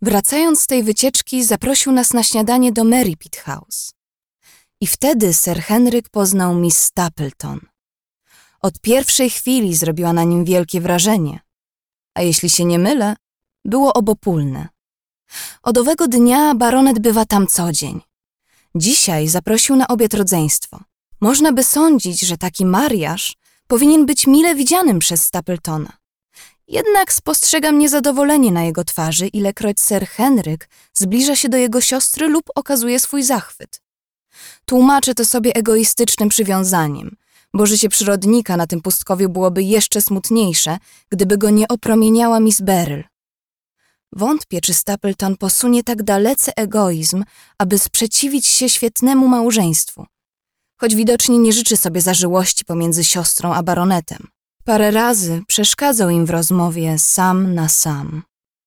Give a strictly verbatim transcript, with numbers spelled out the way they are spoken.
Wracając z tej wycieczki, zaprosił nas na śniadanie do Merripit House. I wtedy Sir Henryk poznał Miss Stapleton. Od pierwszej chwili zrobiła na nim wielkie wrażenie. A jeśli się nie mylę, było obopólne. Od owego dnia baronet bywa tam co dzień. Dzisiaj zaprosił na obiad rodzeństwo. Można by sądzić, że taki mariaż powinien być mile widzianym przez Stapletona. Jednak spostrzegam niezadowolenie na jego twarzy, ilekroć Sir Henryk zbliża się do jego siostry lub okazuje swój zachwyt. Tłumaczę to sobie egoistycznym przywiązaniem, bo życie przyrodnika na tym pustkowiu byłoby jeszcze smutniejsze, gdyby go nie opromieniała Miss Beryl. Wątpię, czy Stapleton posunie tak dalece egoizm, aby sprzeciwić się świetnemu małżeństwu, choć widocznie nie życzy sobie zażyłości pomiędzy siostrą a baronetem. Parę razy przeszkadzał im w rozmowie sam na sam.